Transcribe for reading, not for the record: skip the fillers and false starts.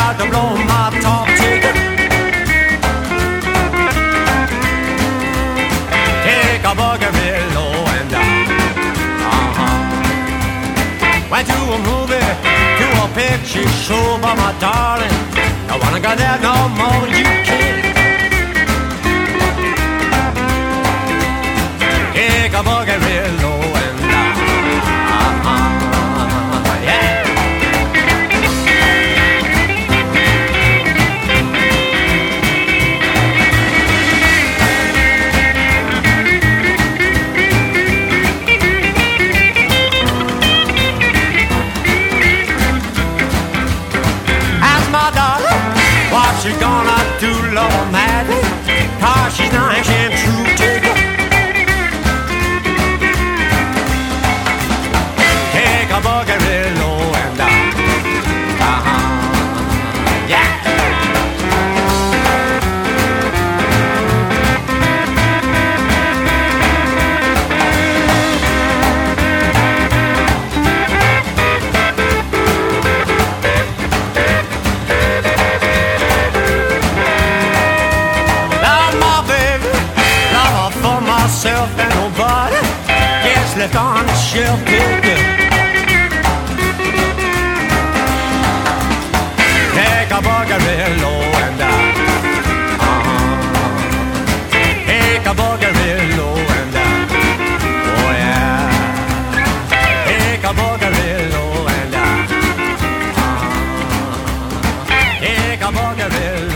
about to blow my top ticket. Take a buggy real low and down. Went to a movie, to a picture show, but my darling, I wanna go there no more, you can't. Take a buggy real low and down. Yeah. What she gonna do, Lord madly? 'Cause she's nice and true to you. Take a buggy real low and down. Yeah. Myself and nobody gets left on the shelf. Take a buggy real low and down. Take a buggy real low and down. Oh yeah. Take a buggy real low and down. Take a buggy real low.